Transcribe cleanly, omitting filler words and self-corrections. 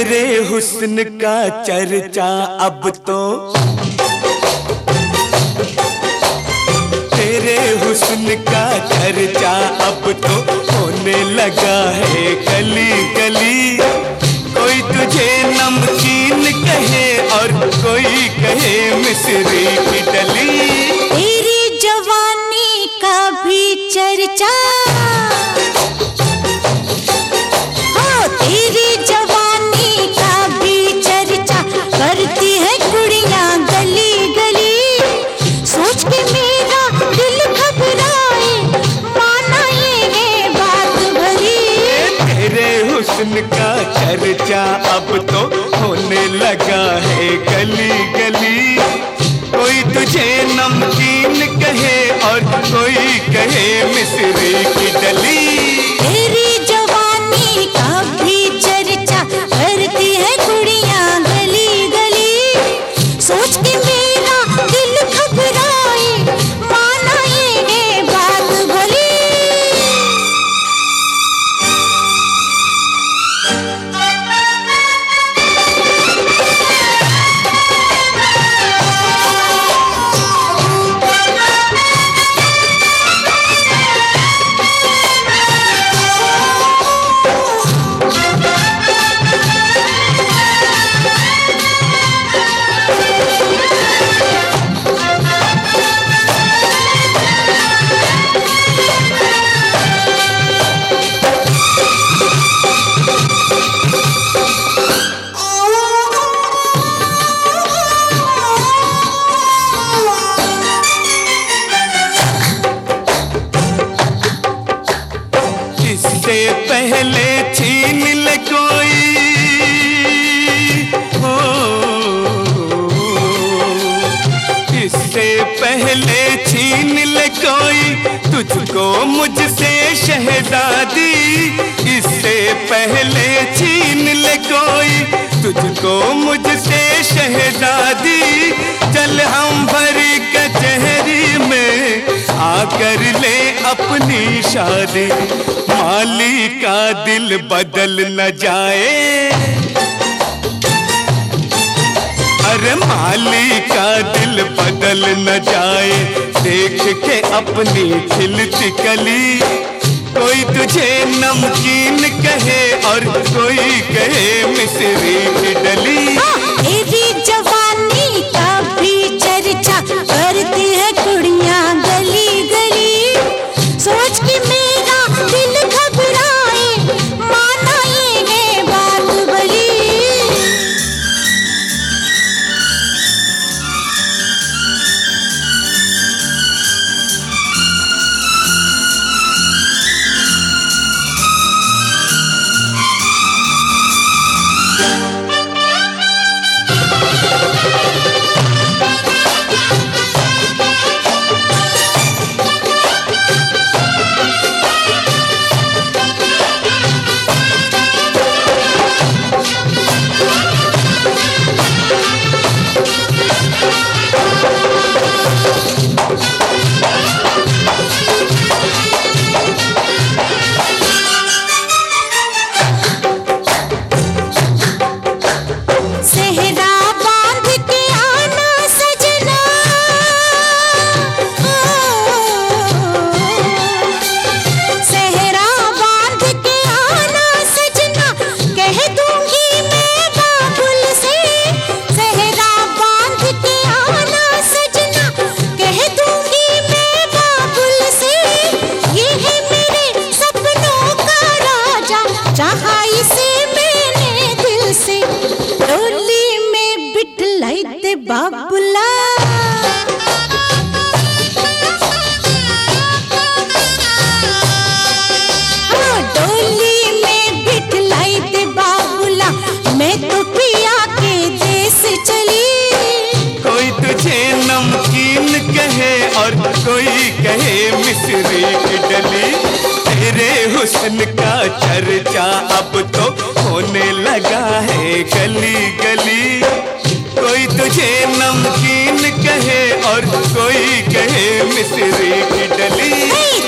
तेरे हुस्न का चर्चा अब तो, तेरे हुस्न का चर्चा अब तो होने लगा है गली गली। कोई तुझे नमकीन कहे और कोई कहे मिस्री की डली। तेरी जवानी का भी चर्चा, तेरी जवानी का भी चर्चा करती है कुड़ियां गली गली। सोच के मेरा दिल घबराए, माना ये है बात भरी। तेरे हुस्न का चर्चा अब तो होने लगा है गली गली। कोई तुझे नमकीन कहे और कोई कहे मिस्री की डली। तेरी जवानी का भी चर्चा करती है कुड़ियां गली गली। सोच के मेरा दिल घबराए, माना ये है बात भली। इससे पहले छीन ले कोई, हो इससे पहले छीन ले कोई तुझको मुझसे शहजादी। इससे पहले छीन ले कोई तुझको मुझसे शहजादी। चल हम भरी कचहरी में आकर ले अपनी शादी। माली का दिल बदल न जाए, अरे माली का दिल बदल न जाए। देख के अपनी खिलती कली। कोई तुझे नमकीन कहे और कोई कहे मिस्री की डली। तेरी जवानी का भी चर्चा करती है कुड़ियां गली गली। सोच के मेरा दिल घबराए, माना ये है बात भली। बाबुला डोली में बिठलाई दे बाबुला। मैं तो पिया के देश चली। कोई तुझे नमकीन कहे और कोई कहे मिस्री की डली। तेरे हुस्न का चर्चा अब तो होने लगा है गली गली। कोई तुझे नमकीन कहे और कोई कहे मिस्री की डली।